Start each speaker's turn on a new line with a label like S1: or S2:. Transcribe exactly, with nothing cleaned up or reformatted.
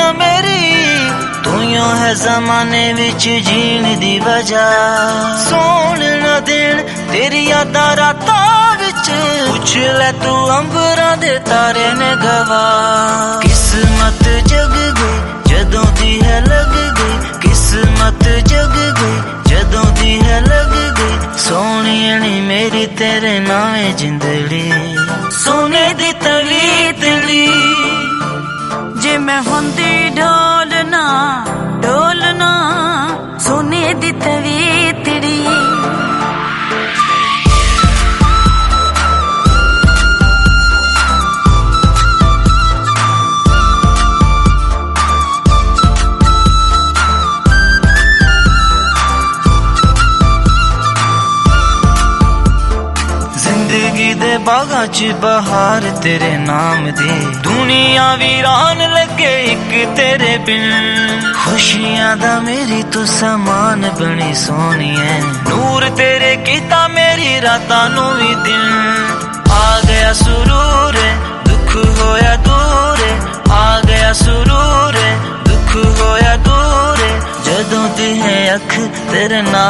S1: मेरी, तू यो है जमाने विच जीण दी वजह। सोण न देण तेरी यादां रातां विच, पुछ ले तू अंबरां दे तारे ने गवा। किस्मत जग गई जदों दी है लग गई, किस्मत जग गई जदों दी है लग गई। सोहणीअ मेरी तेरे नावे जिंदड़ी, सोने दी तली तली।
S2: जे मैं हुंदी ढोलना ढोलना, सोने दी तवी तड़ी।
S1: जिंदगी दे बागां च बहार तेरे नाम दी, दुनिया वीरान लगे इक तेरे बिन। खुशियां दा मेरी तू समान बनी सोहणीए, नूर तेरे कीता मेरी रातां नू भी दिन। आ गया सुरूर दुख होया दूर, आ गया सुरूर दुख होया दूर। जदों दी है अख तेरे नाल